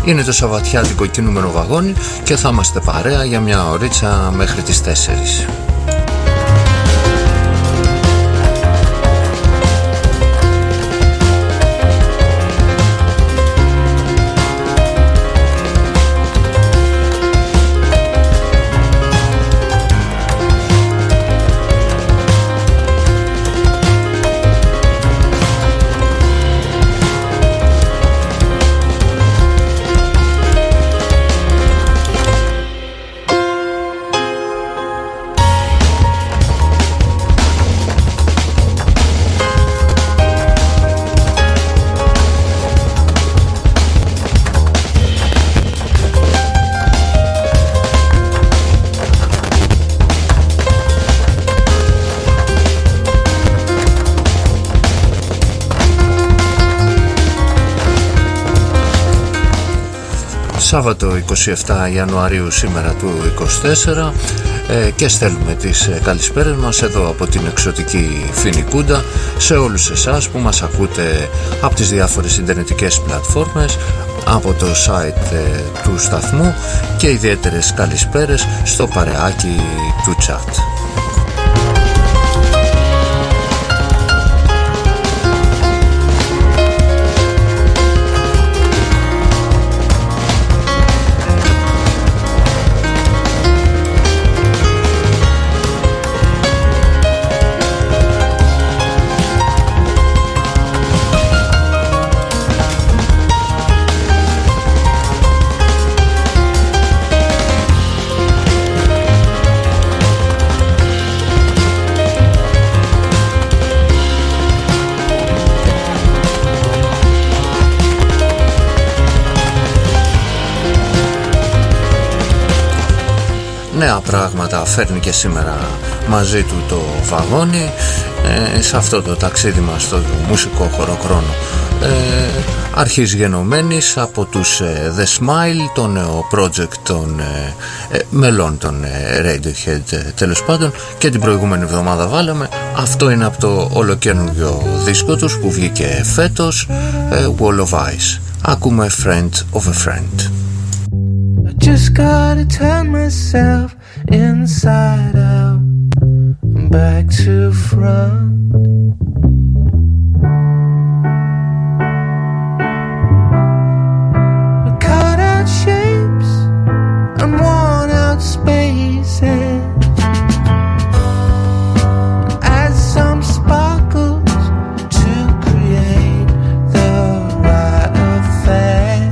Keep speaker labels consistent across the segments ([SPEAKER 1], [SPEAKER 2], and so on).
[SPEAKER 1] Είναι το σαββατιάτικο κινούμενο βαγόνι και θα είμαστε παρέα για μια ωρίτσα μέχρι τις 4. Σάββατο 27 Ιανουαρίου σήμερα του 24 και στέλνουμε τις καλησπέρες μας εδώ από την εξωτική Φινικούντα σε όλους εσάς που μας ακούτε από τις διάφορες ιντερνετικές πλατφόρμες, από το site του σταθμού, και ιδιαίτερες καλησπέρες στο παρεάκι του chat. Νέα πράγματα φέρνει και σήμερα μαζί του το βαγόνι σε αυτό το ταξίδι μας στο μουσικό χωροχρόνο. Αρχής γενομένης από τους The Smile, το νέο project των μελών των Radiohead τέλος πάντων, και την προηγούμενη εβδομάδα βάλαμε. Αυτό είναι από το ολοκαίνουργιο δίσκο τους που βγήκε φέτος, Wall of Ice. Ακούμε Friend of a Friend.
[SPEAKER 2] Just gotta turn myself inside out and back to front. I cut out shapes and worn out spaces, add some sparkles to create the right effect.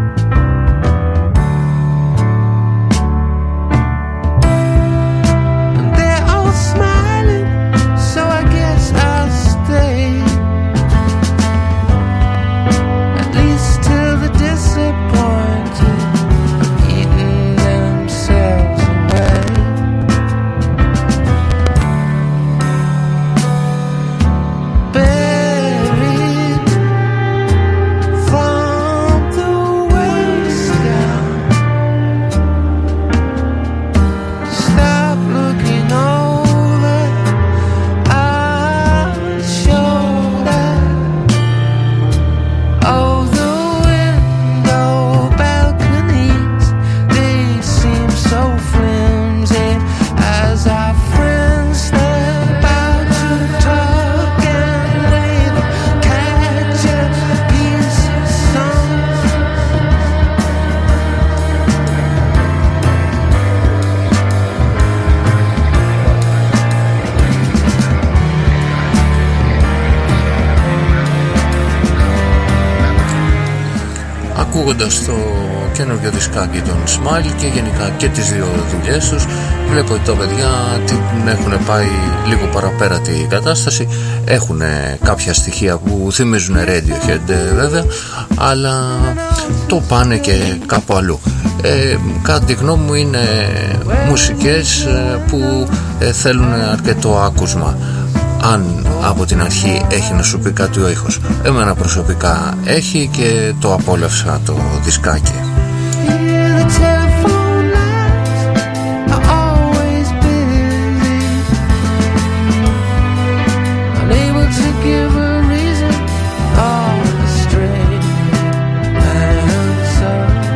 [SPEAKER 1] Ακούγοντας το καινούργιο δισκάκι των Smile και γενικά και τις δύο δουλειές τους, βλέπω ότι τα παιδιά την έχουν πάει λίγο παραπέρα την κατάσταση. Έχουν κάποια στοιχεία που θυμίζουν Radiohead βέβαια, αλλά το πάνε και κάπου αλλού. Κατά τη γνώμη μου είναι μουσικές που θέλουν αρκετό άκουσμα. Αν από την αρχή έχει να σου πει κάτι ο ήχος, εμένα προσωπικά έχει και το απόλαυσα το δισκάκι.
[SPEAKER 2] Give a reason, all the straight answer.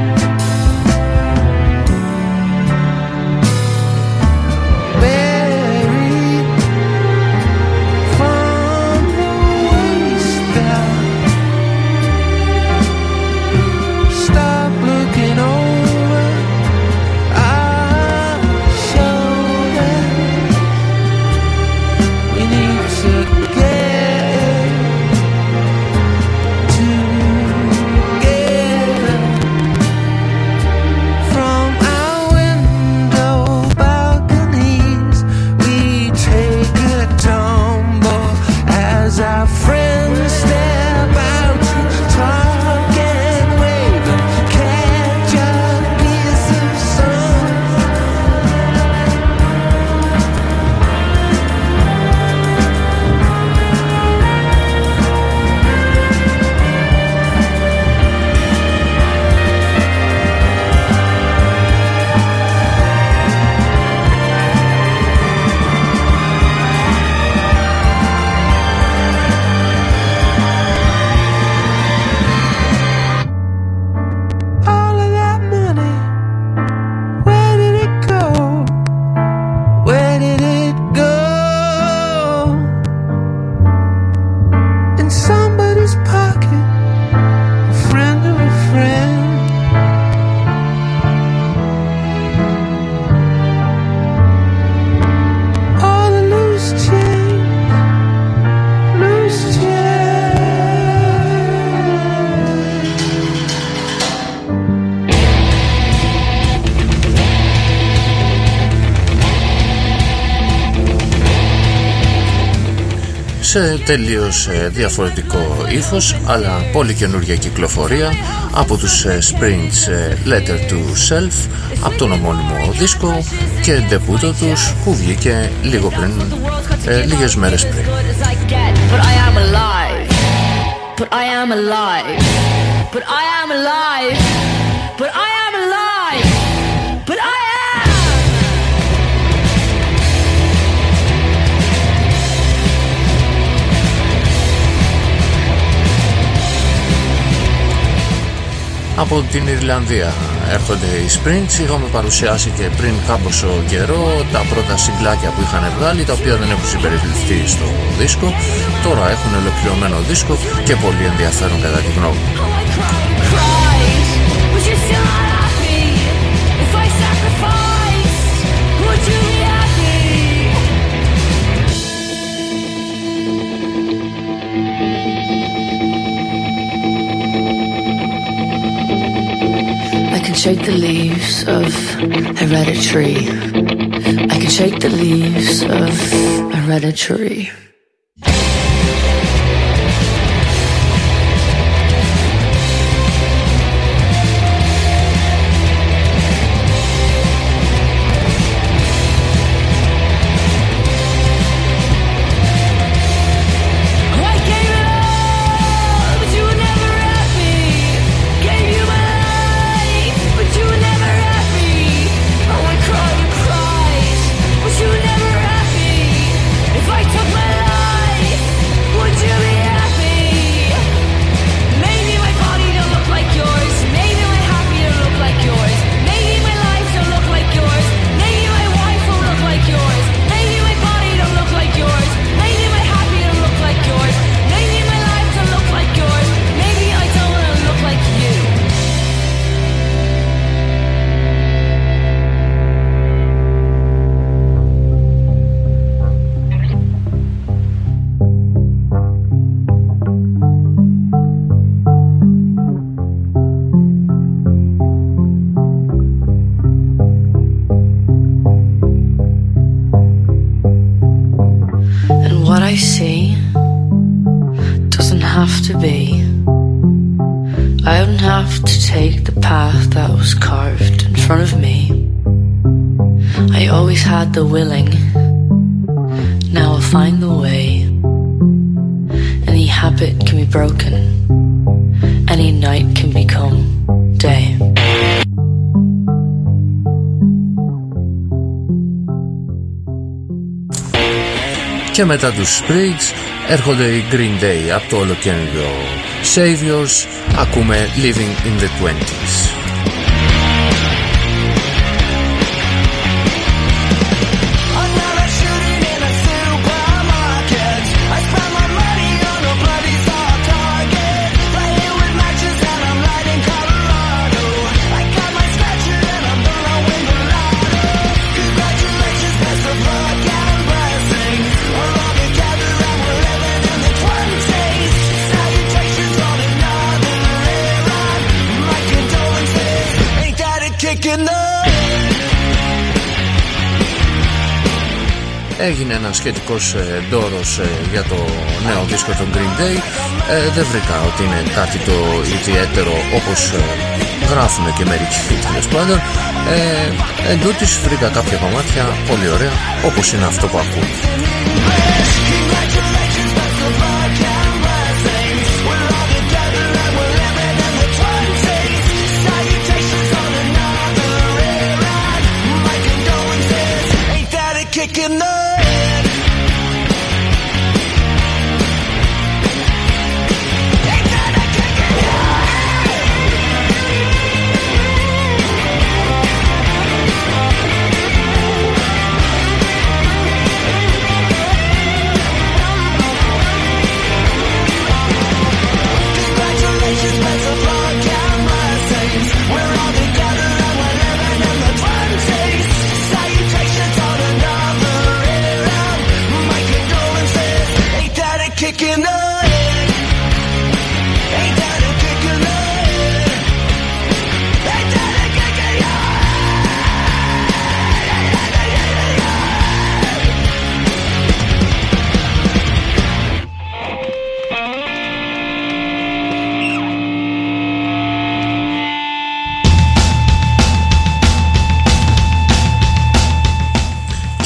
[SPEAKER 1] σε τελείως διαφορετικό ύφος, αλλά πολύ καινούργια κυκλοφορία από τους Springs, Letter to Self, από τον ομώνυμο δίσκο και ντεπούτο τους που βγήκε λίγο πριν, λίγες μέρες πριν. But I am alive. But I am alive. But I am alive. But I am. Από την Ιρλανδία έρχονται οι Springs. Είχαμε παρουσιάσει και πριν κάμποσο καιρό τα πρώτα συγκλάκια που είχαν βγάλει, τα οποία δεν έχουν συμπεριληφθεί στο δίσκο. Τώρα έχουν ολοκληρωμένο δίσκο και πολύ ενδιαφέρον κατά τη γνώμη μου.
[SPEAKER 3] I can shake the leaves of Hereditary. I can shake the leaves of Hereditary. The willing, now I'll find the way. Any habit can be broken, any night can become day.
[SPEAKER 1] Και μετά τους Springs έρχονται οι Green Day από το ολοκαίνουργιο Saviors. Ακούμε Living in the 20s. Έγινε ένα σχετικός ντόρος για το νέο δίσκο των Green Day. Δεν βρήκα ότι είναι κάτι το ιδιαίτερο όπως γράφουν και μερικοί, τέλος πάντων. Εν τούτης βρήκα κάποια κομμάτια πολύ ωραία, όπως είναι αυτό που ακούω.
[SPEAKER 2] Kicking up.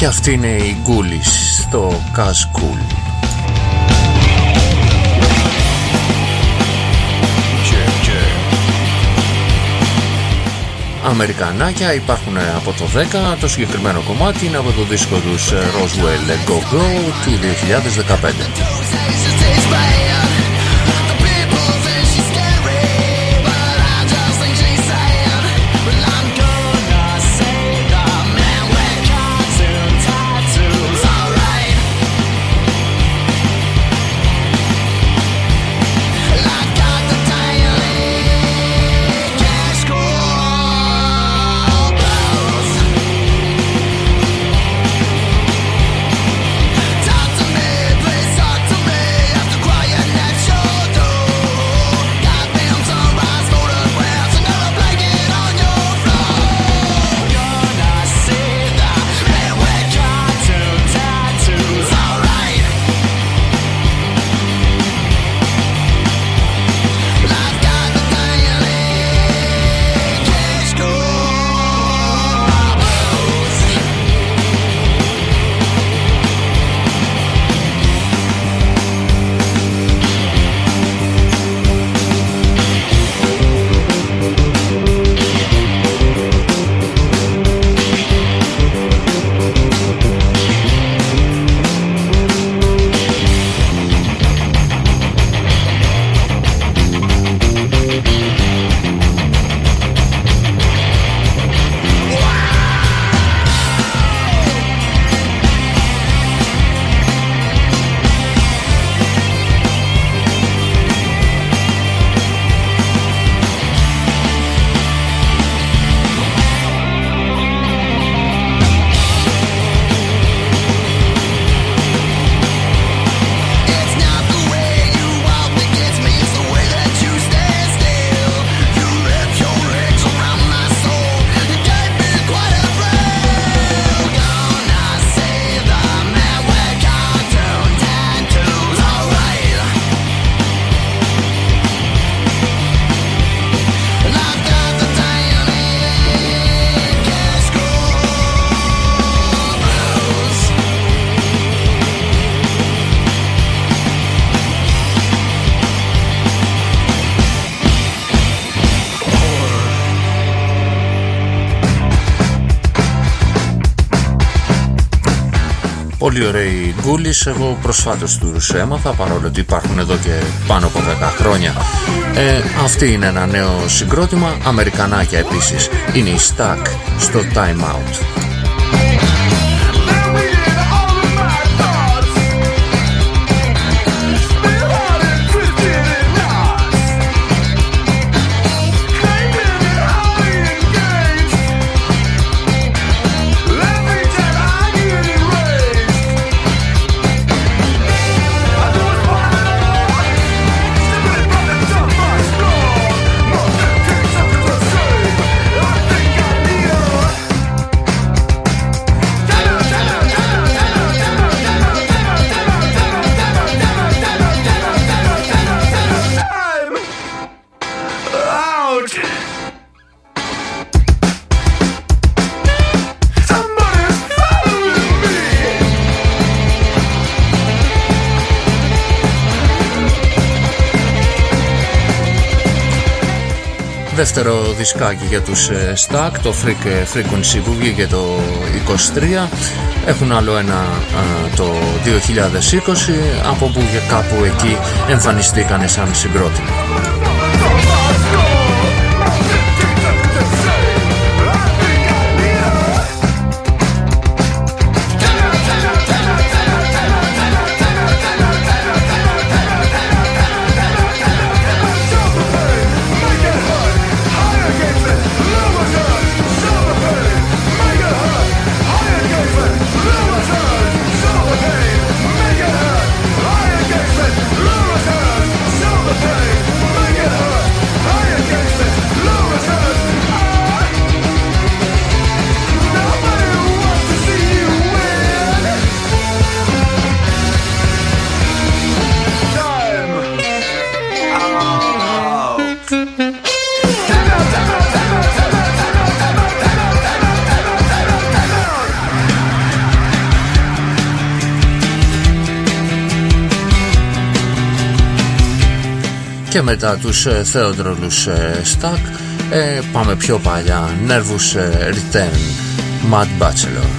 [SPEAKER 1] αυτή είναι η Ghoulies στο Kaz Cool. Αμερικανάκια υπάρχουν από το 10, το συγκεκριμένο κομμάτι είναι από το δίσκο τους Roswell Go Go του 2015. Πολύ ωραίοι Ghoulies, εγώ προσφάτως τους έμαθα παρόλο ότι υπάρχουν εδώ και πάνω από 10 χρόνια. Αυτή είναι ένα νέο συγκρότημα, Αμερικανάκια επίσης, είναι η Stuck στο Time Out. Δεύτερο δισκάκι για τους Stuck, το Frequency που βγήκε το 23. Έχουν άλλο ένα το 2020, από που και κάπου εκεί εμφανιστήκανε σαν συγκρότημα.
[SPEAKER 2] Make it
[SPEAKER 1] Και μετά τους Θεόντρολους Stack πάμε πιο παλιά, Nervous Return, Mad Bachelor.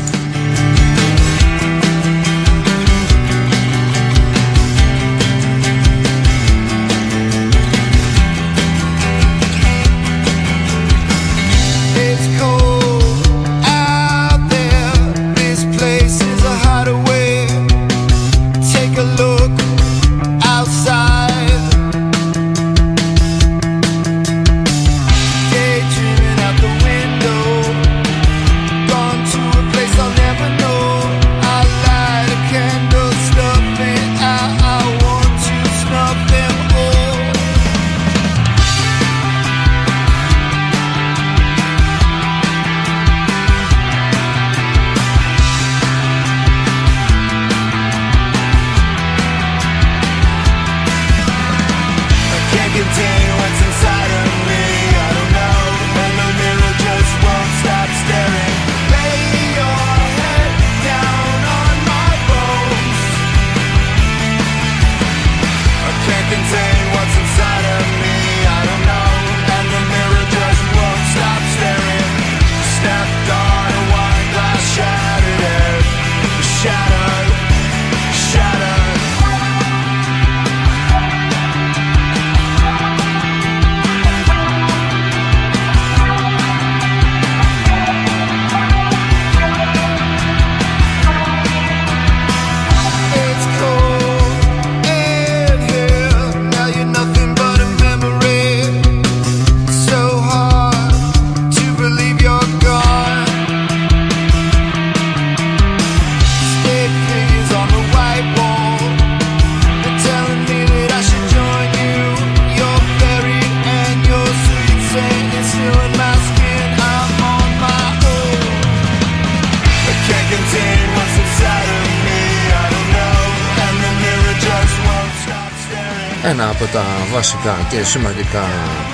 [SPEAKER 1] Ένα από τα βασικά και σημαντικά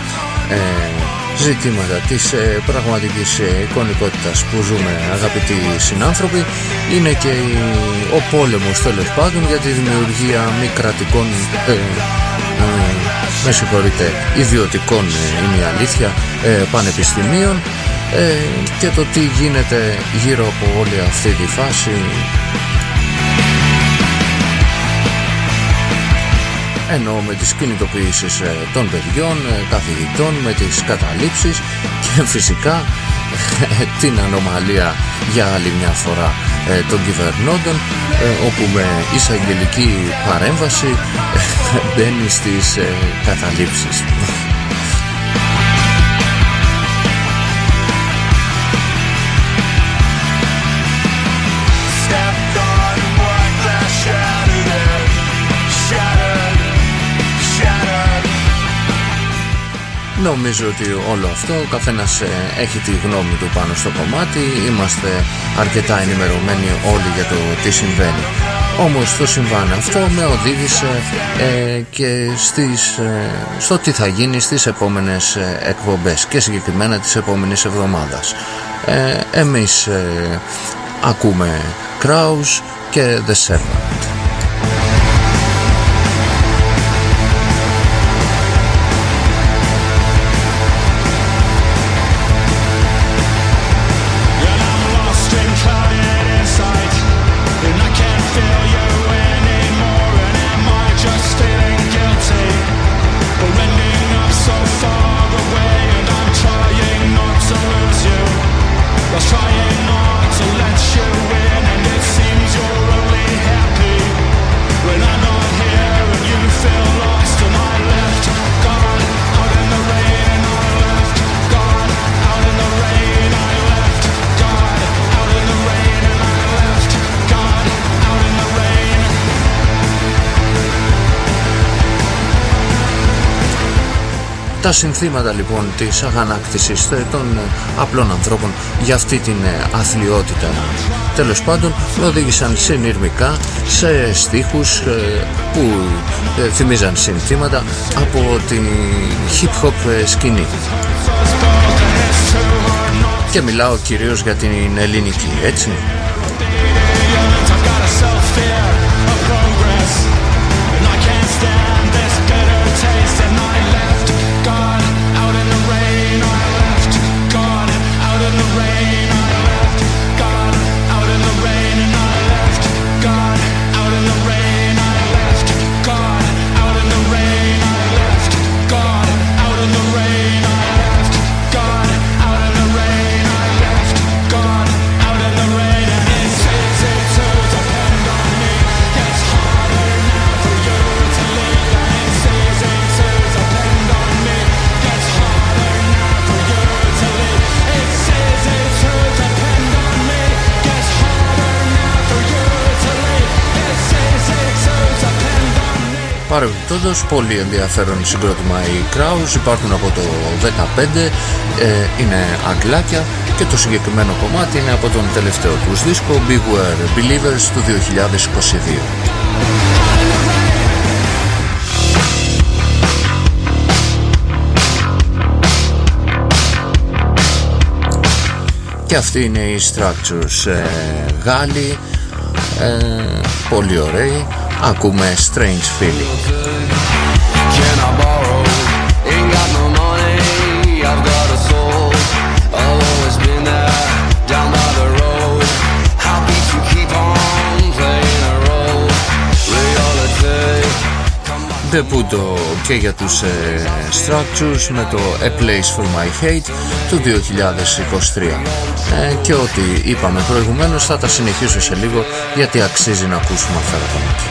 [SPEAKER 1] ζητήματα της πραγματικής εικονικότητας που ζούμε, αγαπητοί συνάνθρωποι, είναι και ο πόλεμος, τέλος πάντων, για τη δημιουργία μη κρατικών, ιδιωτικών, είναι η αλήθεια, πανεπιστημίων, και το τι γίνεται γύρω από όλη αυτή τη φάση. Ενώ με τις κινητοποιήσεις των παιδιών, καθηγητών, με τις καταλήψεις και φυσικά την ανομαλία για άλλη μια φορά των κυβερνώντων, όπου με εισαγγελική παρέμβαση μπαίνει στις καταλήψεις. Νομίζω ότι όλο αυτό, ο καθένας έχει τη γνώμη του πάνω στο κομμάτι. Είμαστε αρκετά ενημερωμένοι όλοι για το τι συμβαίνει. Όμως το συμβάν αυτό με οδήγησε και στο τι θα γίνει στις επόμενες εκπομπές και συγκεκριμένα τις επόμενες εβδομάδας. Εμείς ακούμε Kraus και The Servant. Τα συνθήματα λοιπόν της αγανάκτησης των απλών ανθρώπων για αυτή την αθλιότητα, τέλος πάντων, με οδήγησαν συνειρμικά σε στίχους που θυμίζαν συνθήματα από την hip hop σκηνή. Και μιλάω κυρίως για την ελληνική, έτσι.
[SPEAKER 4] Taste
[SPEAKER 1] Παρεμπιπτόντως, πολύ ενδιαφέρον συγκρότημα οι Kraus, υπάρχουν από το 15, είναι αγγλάκια και το συγκεκριμένο κομμάτι είναι από τον τελευταίο τους δίσκο Beware Believers του 2022. Και αυτή είναι οι Structures, Γάλλοι, πολύ ωραίοι. Ακούμε Strange Feeling.
[SPEAKER 4] Can I borrow? Ain't got no money, I've got a soul. I've always been there, down by the road. How beat you keep on playing a role. Reality.
[SPEAKER 1] Ντεπούτο και για τους Structures με το A Place For My Hate του 2023, και ό,τι είπαμε προηγουμένως θα τα συνεχίσω σε λίγο, γιατί αξίζει να ακούσουμε αυτά τα κομμάτια.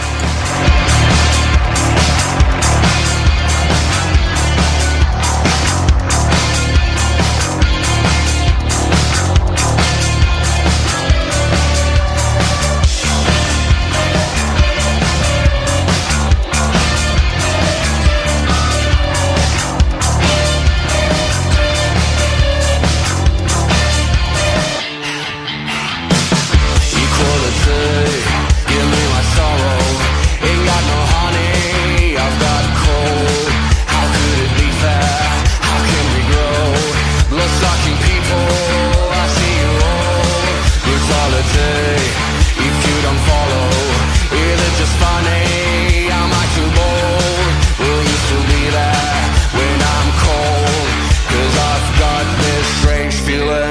[SPEAKER 4] Give me my sorrow. Ain't got no honey, I've got cold. How could it be fair? How can we grow? Blood-sucking people, I see you all. Brutality, if you don't follow, is it just funny? Am I too bold? Will you still be there when I'm cold? 'Cause I've got this strange feeling.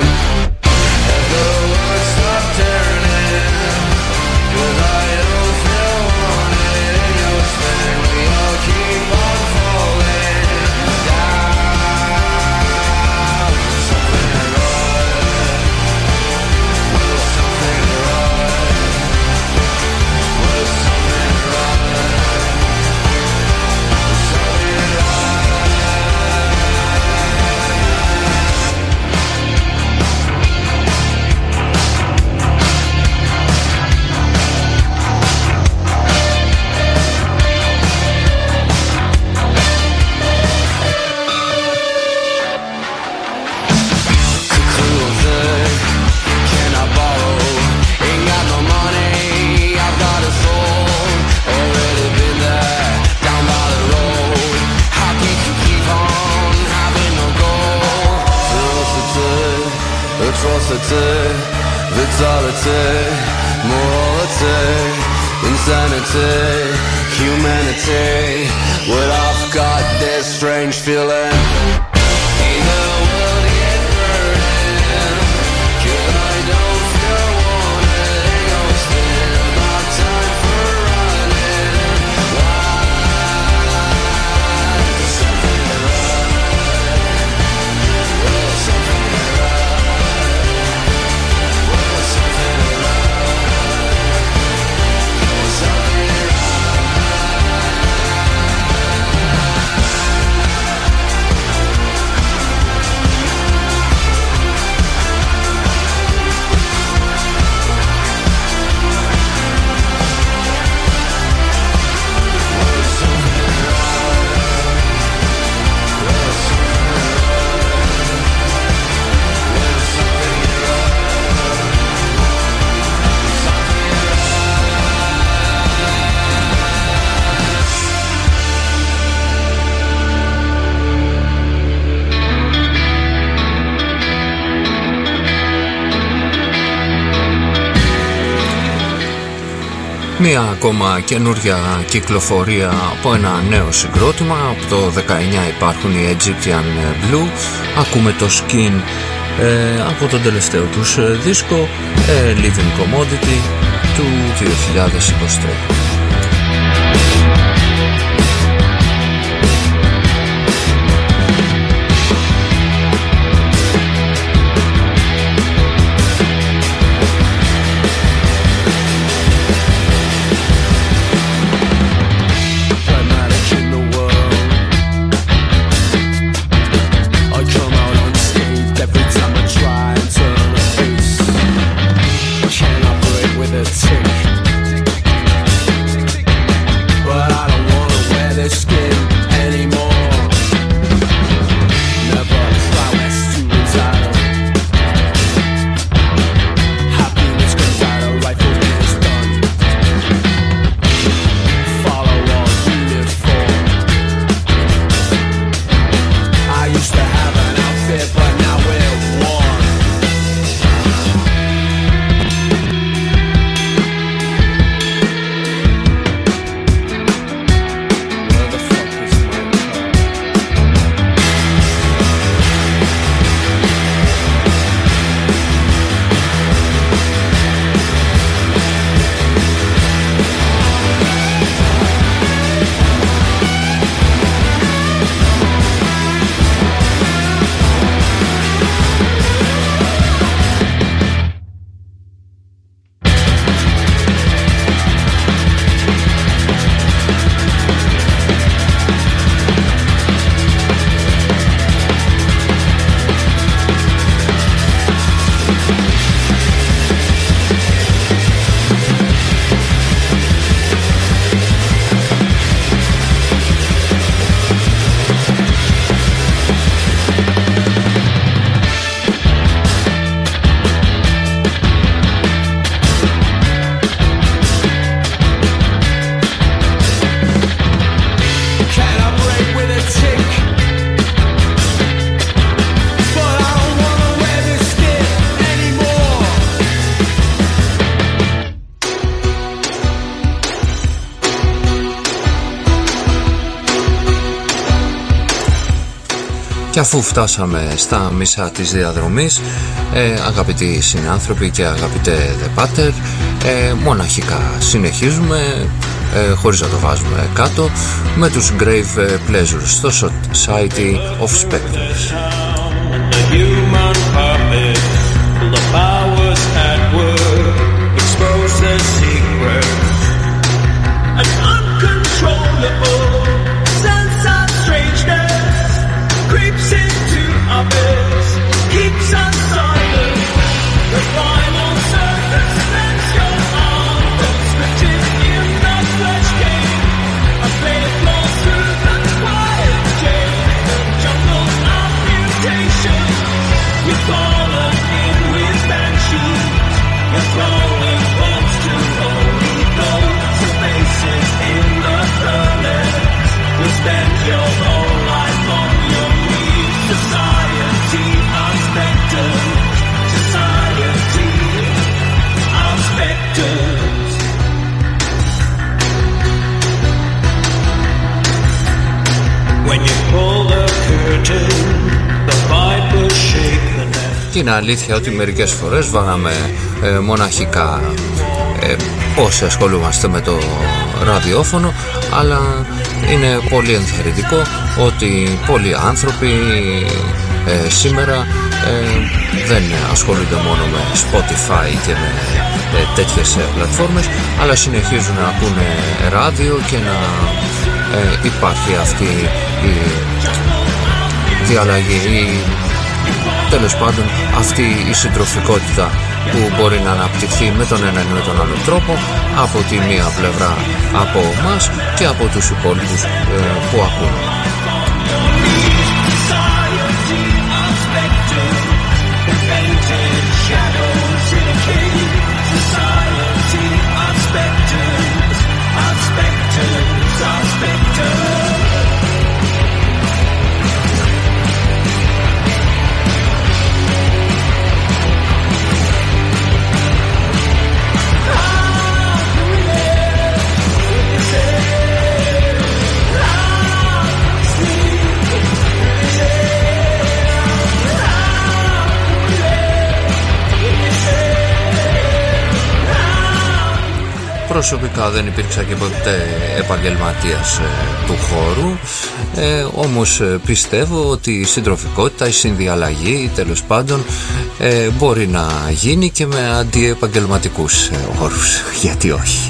[SPEAKER 4] Vitality, morality, insanity, humanity. Well, I've got this strange feeling. Ain't the world yet burning? 'Cause I don't feel wanted. Ain't no spend my time for running. Why? There's something right. Well, something right.
[SPEAKER 1] Μία ακόμα καινούρια κυκλοφορία από ένα νέο συγκρότημα. Από το 19 υπάρχουν οι Egyptian Blue. Ακούμε το Skin από τον τελευταίο τους δίσκο Living Commodity του 2023.
[SPEAKER 4] Can operate with a tick.
[SPEAKER 1] Και αφού φτάσαμε στα μισά της διαδρομής, αγαπητοί συνάνθρωποι και αγαπητέ The Pater, μοναχικά συνεχίζουμε, χωρίς να το βάζουμε κάτω, με τους Grave Pleasures στο Society of Spectres.
[SPEAKER 5] The human puppet, the powers at work, expose their secret. An uncontrollable sense of strangeness creeps into our beds, keeps us silent. The final surface lets your arm conscripted in the flesh game. A blade flows through the quiet jail, jungle of mutation. You've fallen in with banshees, you're throwing bombs to holy ghosts and faces in the furnace. You spend your whole life on your knees. Society of specters, society of specters. When you pull the curtain, the Bible shake the net.
[SPEAKER 1] Και είναι αλήθεια ότι μερικές φορές βάραμε μοναχικά όσοι ασχολούμαστε με το ραδιόφωνο, αλλά είναι πολύ ενθαρρυντικό ότι πολλοί άνθρωποι σήμερα δεν ασχολούνται μόνο με Spotify και με τέτοιες πλατφόρμες, αλλά συνεχίζουν να ακούνε ράδιο και να υπάρχει αυτή η διαλλαγή, τέλος πάντων αυτή η συντροφικότητα που μπορεί να αναπτυχθεί με τον έναν ή με τον άλλο τρόπο, από τη μία πλευρά από εμάς και από τους υπόλοιπους που ακούν. Προσωπικά δεν υπήρξα και ποτέ επαγγελματίας του χώρου, όμως πιστεύω ότι η συντροφικότητα, η συνδιαλλαγή τέλος πάντων μπορεί να γίνει και με αντιεπαγγελματικούς όρους, γιατί όχι.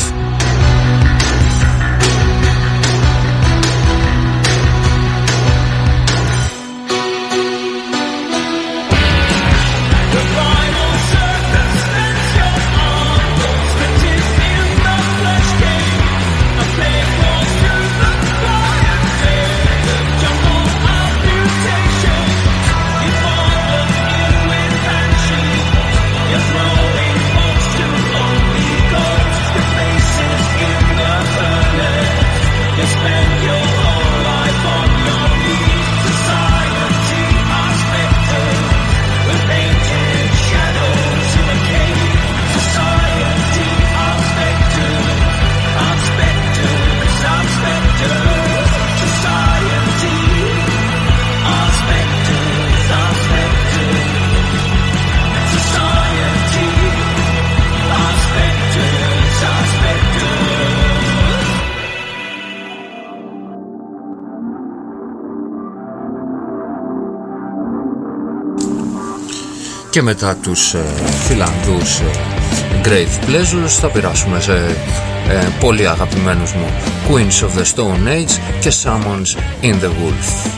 [SPEAKER 1] Και μετά τους Φιλανδούς Grave Pleasures θα περάσουμε σε πολύ αγαπημένους μου Queens of the Stone Age και Summons in the Wolf.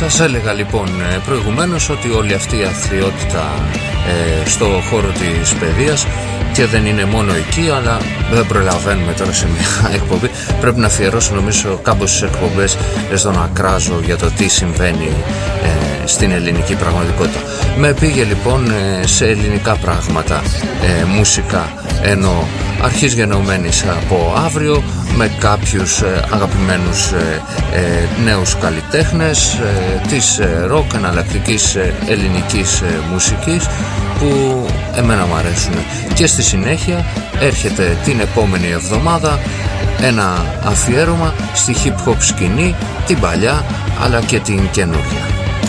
[SPEAKER 1] Σας έλεγα λοιπόν προηγουμένως ότι όλη αυτή η αθλιότητα στο χώρο της παιδείας, και δεν είναι μόνο εκεί, αλλά δεν προλαβαίνουμε τώρα σε μια εκπομπή. Πρέπει να αφιερώσω νομίζω κάμποσες εκπομπές στο να κράζω για το τι συμβαίνει στην ελληνική πραγματικότητα. Με πήγε λοιπόν σε ελληνικά πράγματα, μουσικά, ενώ αρχής γενομένης από αύριο, με κάποιους αγαπημένους νέους καλλιτέχνες της ροκ εναλλακτικής ελληνικής μουσικής που εμένα μου αρέσουν. Και στη συνέχεια έρχεται την επόμενη εβδομάδα ένα αφιέρωμα στη hip hop σκηνή, την παλιά αλλά και την καινούργια.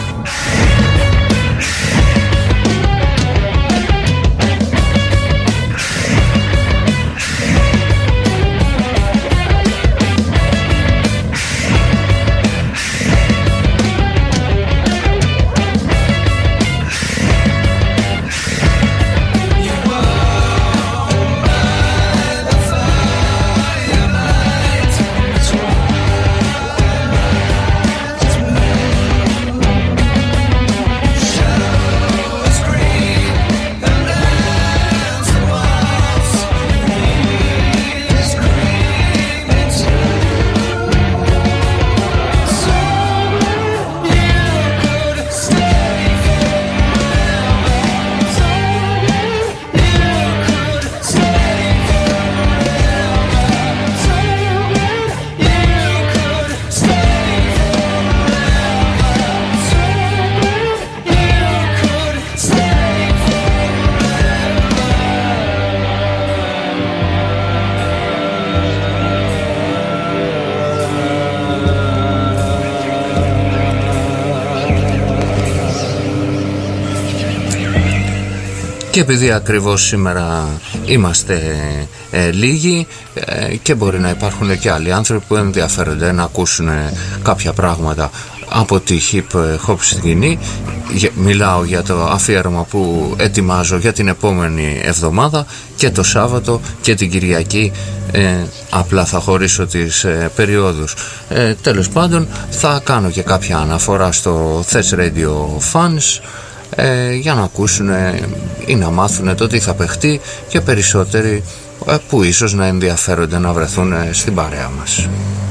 [SPEAKER 1] Και επειδή ακριβώς σήμερα είμαστε λίγοι και μπορεί να υπάρχουν και άλλοι άνθρωποι που ενδιαφέρονται να ακούσουν κάποια πράγματα από τη hip hop σκηνή, μιλάω για το αφιέρωμα που ετοιμάζω για την επόμενη εβδομάδα και το Σάββατο και την Κυριακή, απλά θα χωρίσω τις περιόδους. Τέλος πάντων θα κάνω και κάποια αναφορά στο Thess Radio Fans για να ακούσουν ή να μάθουν το τι θα παιχτεί και περισσότεροι που ίσως να ενδιαφέρονται να βρεθούν στην παρέα μας.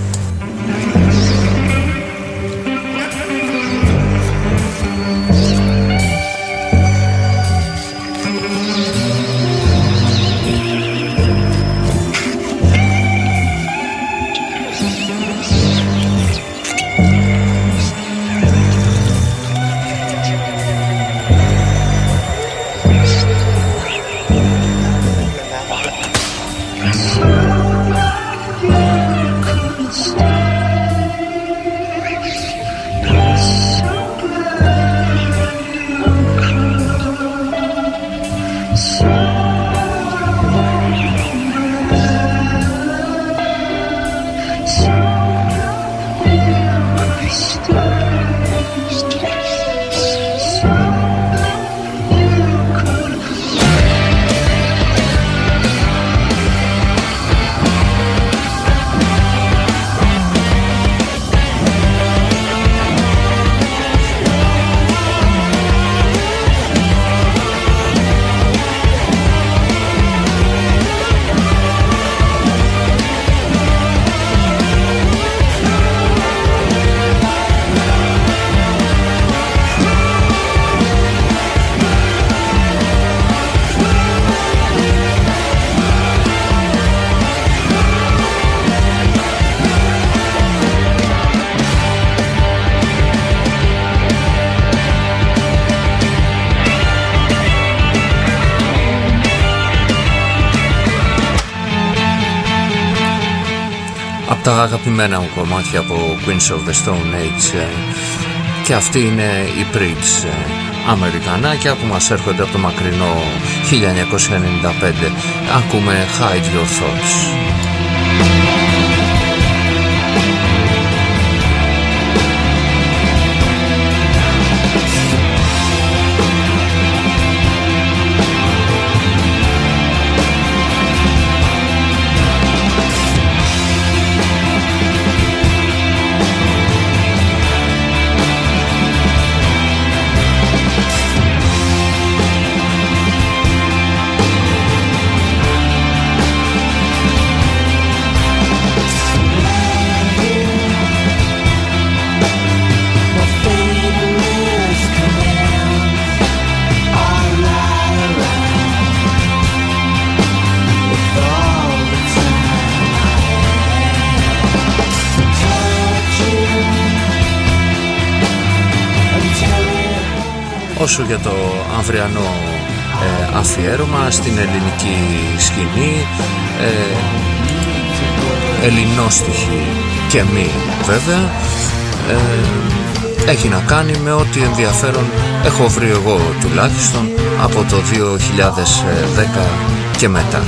[SPEAKER 1] Τα αγαπημένα μου κομμάτια από Queens of the Stone Age, και αυτή είναι η Prince, Αμερικανάκια που μας έρχονται από το μακρινό 1995. Ακούμε Hide Your Thoughts. όσο για το αυριανό αφιέρωμα στην ελληνική σκηνή, ελληνόστιχη και μη βέβαια, έχει να κάνει με ό,τι ενδιαφέρον έχω βρει εγώ τουλάχιστον από το 2010 και μετά.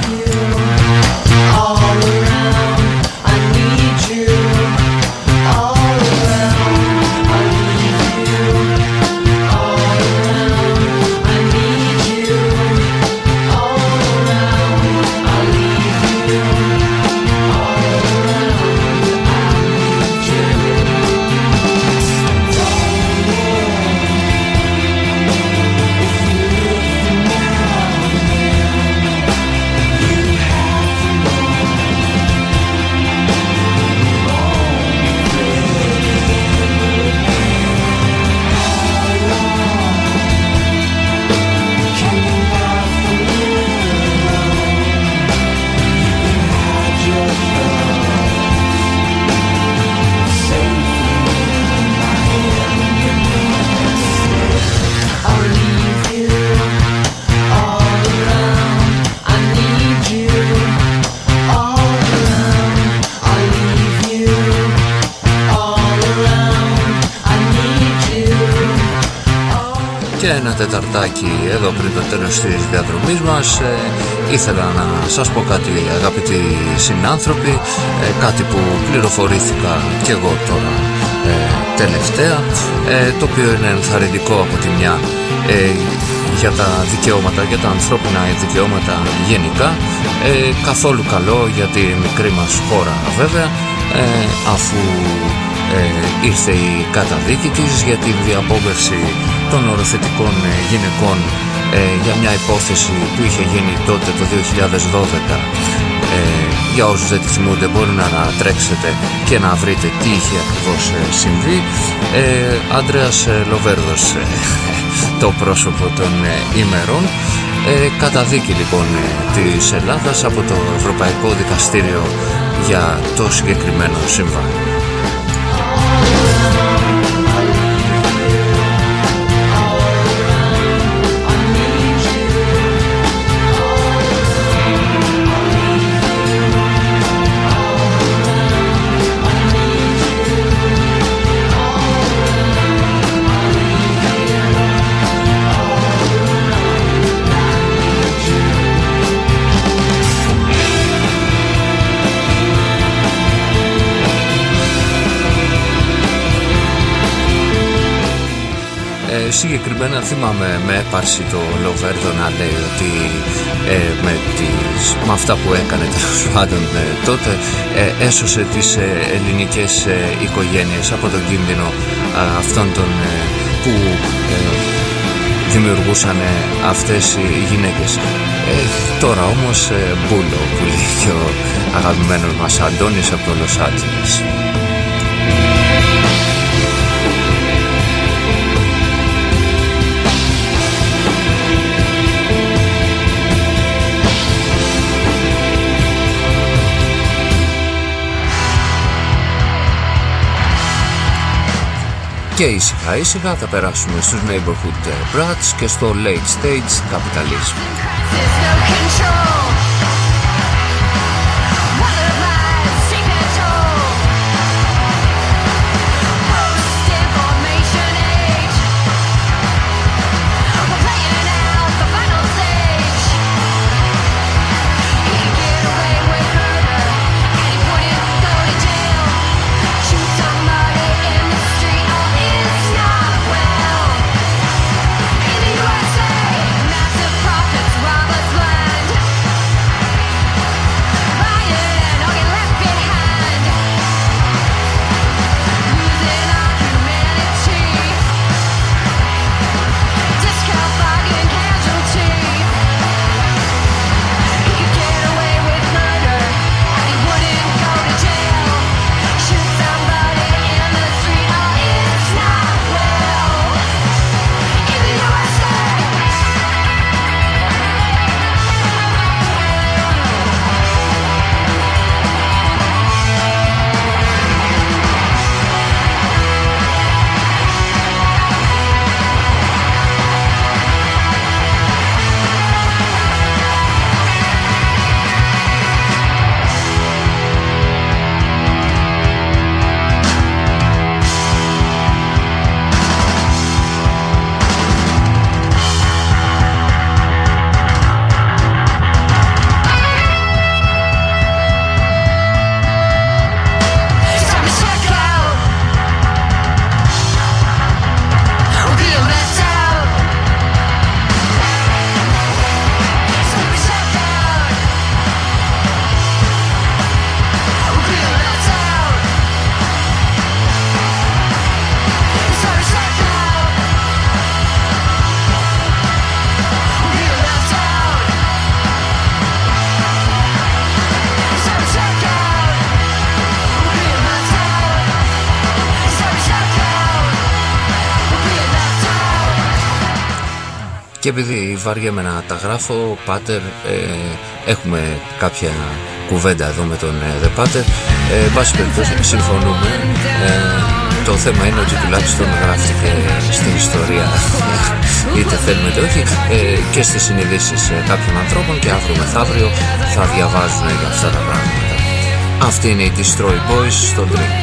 [SPEAKER 1] Ένα τεταρτάκι εδώ πριν το τέλος της διαδρομής μας, ήθελα να σας πω κάτι, αγαπητοί συνάνθρωποι, κάτι που πληροφορήθηκα και εγώ τώρα τελευταία, το οποίο είναι ενθαρρυντικό από τη μια για τα δικαιώματα, για τα ανθρώπινα δικαιώματα γενικά, καθόλου καλό για τη μικρή μας χώρα βέβαια, αφού ήρθε η καταδίκη της για τη διαπόμπευση των οροθετικών γυναικών για μια υπόθεση που είχε γίνει τότε το 2012. Για όσους δεν τη θυμούνται μπορούν να τρέξετε και να βρείτε τι είχε ακριβώς συμβεί. Άντρεας Λοβέρδος, το πρόσωπο των ημερών. Καταδίκη λοιπόν της Ελλάδας από το Ευρωπαϊκό Δικαστήριο για το συγκεκριμένο συμβάν. Συγκεκριμένα θυμάμαι με έπαρση το Λοβέρδο να λέει ότι με αυτά που έκανε τέλος πάντων τότε έσωσε τις ελληνικές οικογένειες από τον κίνδυνο αυτών των που δημιουργούσαν αυτές οι γυναίκες. Τώρα όμως μπούλο που λέει και ο αγαπημένος μας Αντώνης από το Λος Άντζελες. Και ήσυχα ήσυχα θα περάσουμε στους Neighborhood Brats και στο Late Stage Capitalism.
[SPEAKER 6] Massive profits, robbers land.
[SPEAKER 1] Και επειδή βαριέμαι να τα γράφω, Πάτερ, έχουμε κάποια κουβέντα εδώ με τον The Pater. Εν πάση περιπτώσει συμφωνούμε. Το θέμα είναι ότι τουλάχιστον γράφτηκε στην ιστορία, είτε θέλουμε είτε όχι, και στις συνειδήσεις κάποιων ανθρώπων, και αύριο μεθαύριο θα διαβάζουν για αυτά τα πράγματα. Αυτή είναι η Destroy Boys στο Drink.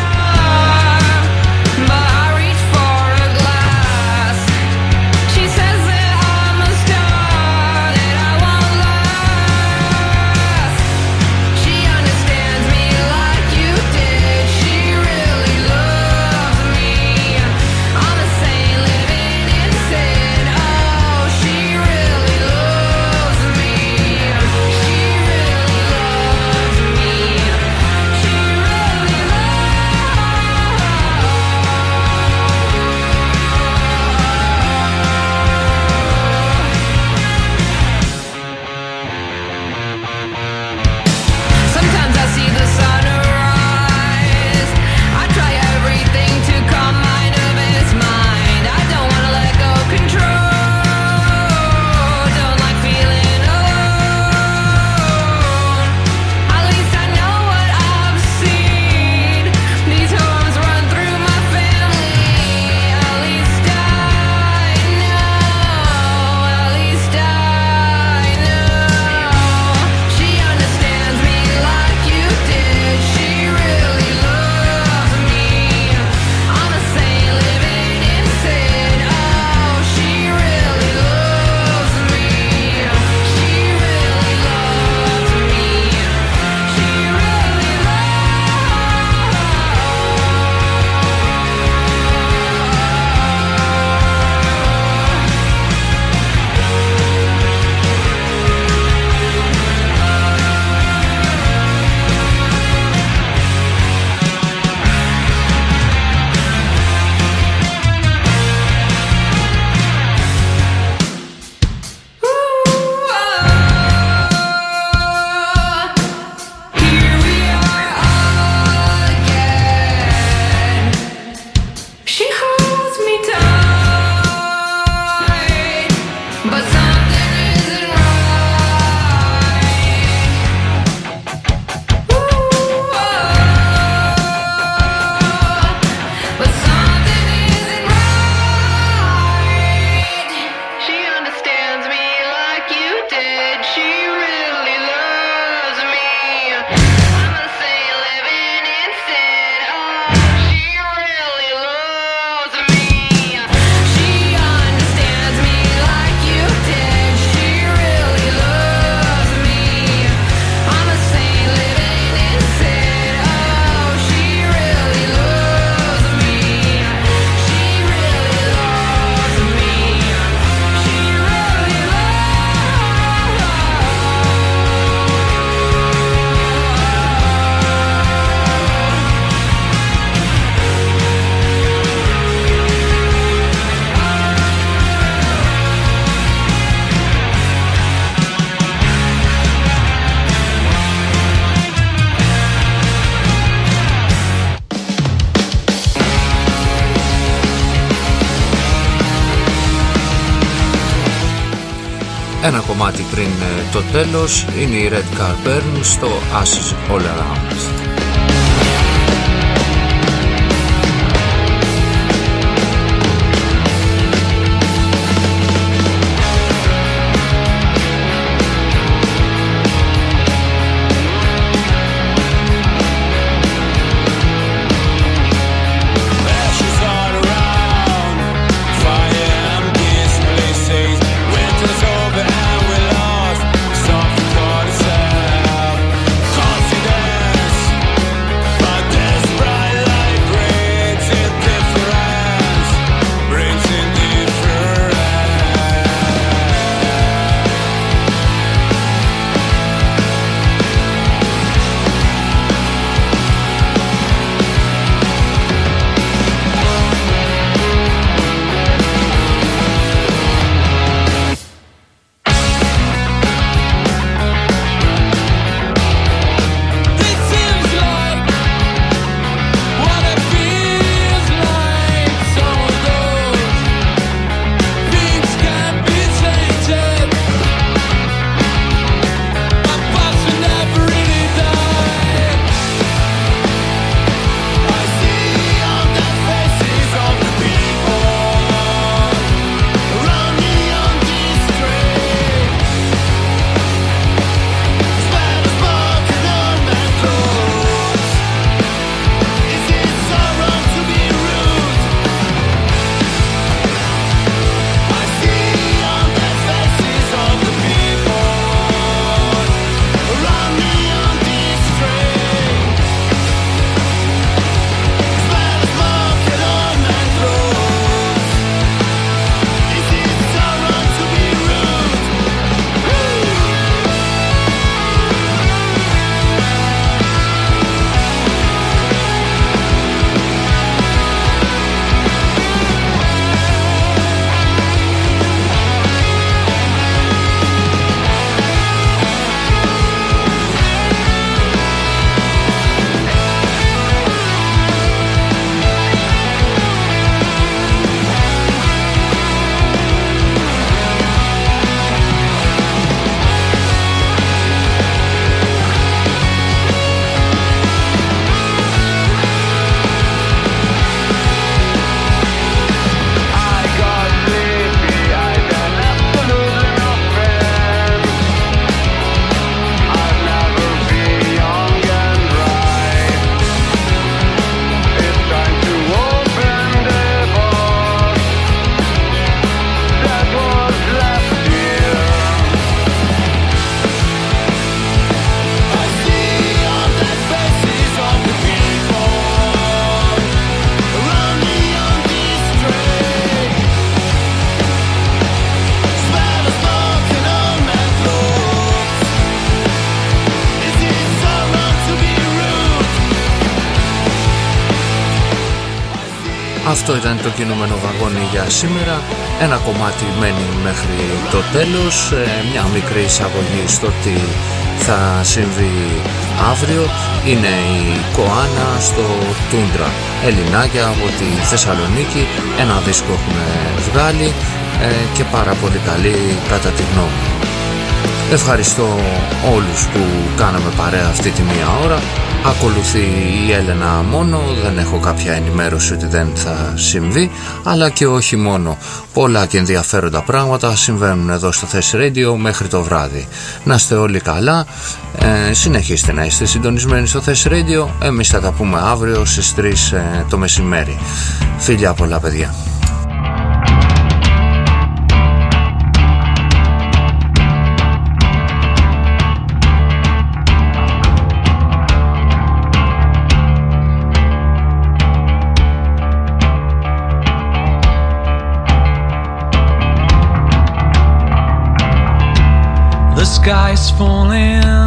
[SPEAKER 1] Ένα κομμάτι πριν το τέλος είναι η Red Car Burn στο Ashes All Around.
[SPEAKER 4] Confidence
[SPEAKER 1] Αυτό ήταν το κινούμενο βαγόνι για σήμερα. Ένα κομμάτι μένει μέχρι το τέλος, μια μικρή εισαγωγή στο τι θα συμβεί αύριο. Είναι η Κοάνα στο Τούντρα, Ελληνάκια από τη Θεσσαλονίκη. Ένα δίσκο έχουν βγάλει και πάρα πολύ καλή κατά τη γνώμη μου. Ευχαριστώ όλους που κάναμε παρέα αυτή τη μία ώρα. Ακολουθεί η Έλενα μόνο, δεν έχω κάποια ενημέρωση ότι δεν θα συμβεί, αλλά και όχι μόνο. Πολλά και ενδιαφέροντα πράγματα συμβαίνουν εδώ στο Thess Radio μέχρι το βράδυ. Να είστε όλοι καλά, συνεχίστε να είστε συντονισμένοι στο Thess Radio. Εμείς θα τα πούμε αύριο στις 3 το μεσημέρι. Φιλιά πολλά παιδιά.
[SPEAKER 2] The sky's falling